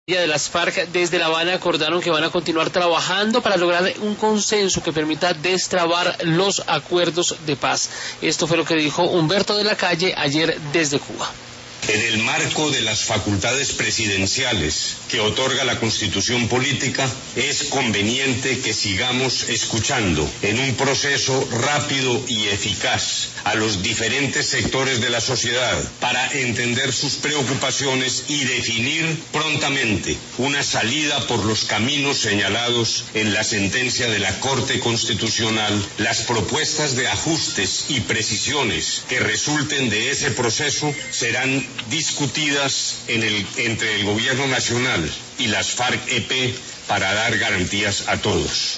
De las FARC desde La Habana acordaron que van a continuar trabajando para lograr un consenso que permita destrabar los acuerdos de paz. Esto fue lo que dijo Humberto de la Calle ayer desde Cuba. En el marco de las facultades presidenciales que otorga la Constitución Política, es conveniente que sigamos escuchando en un proceso rápido y eficaz a los diferentes sectores de la sociedad para entender sus preocupaciones y definir prontamente una salida por los caminos señalados en la sentencia de la Corte Constitucional. Las propuestas de ajustes y precisiones que resulten de ese proceso serán discutidas entre el Gobierno Nacional y las FARC-EP para dar garantías a todos.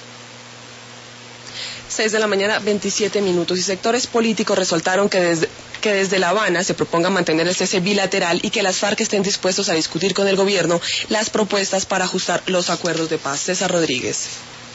6:27 a.m. y sectores políticos resaltaron que desde La Habana se proponga mantener el cese bilateral y que las FARC estén dispuestos a discutir con el gobierno las propuestas para ajustar los acuerdos de paz. César Rodríguez.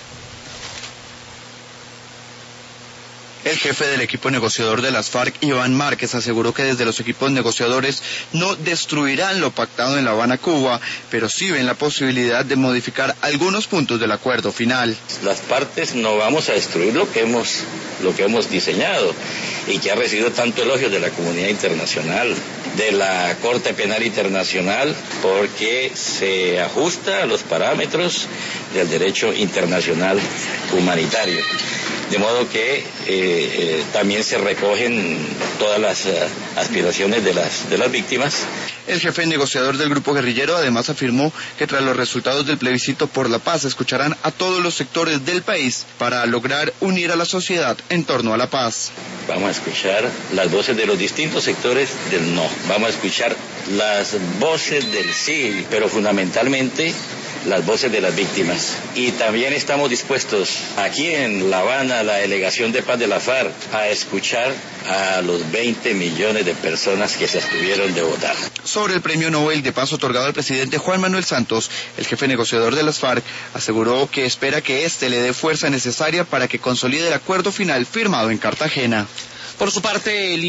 El jefe del equipo negociador de las FARC, Iván Márquez, aseguró que desde los equipos negociadores no destruirán lo pactado en La Habana, Cuba, pero sí ven la posibilidad de modificar algunos puntos del acuerdo final. Las partes no vamos a destruir lo que hemos diseñado y que ha recibido tanto elogio de la comunidad internacional, de la Corte Penal Internacional, porque se ajusta a los parámetros del derecho internacional humanitario. De modo que también se recogen todas las aspiraciones de las víctimas. El jefe negociador del grupo guerrillero además afirmó que tras los resultados del plebiscito por la paz escucharán a todos los sectores del país para lograr unir a la sociedad en torno a la paz. Vamos a escuchar las voces de los distintos sectores del no. Vamos a escuchar las voces del sí, pero fundamentalmente las voces de las víctimas. Y también estamos dispuestos aquí en La Habana, la delegación de paz de la FARC, a escuchar a los 20 millones de personas que se abstuvieron de votar. Sobre el premio Nobel de Paz otorgado al presidente Juan Manuel Santos, el jefe negociador de las FARC aseguró que espera que éste le dé fuerza necesaria para que consolide el acuerdo final firmado en Cartagena. Por su parte, el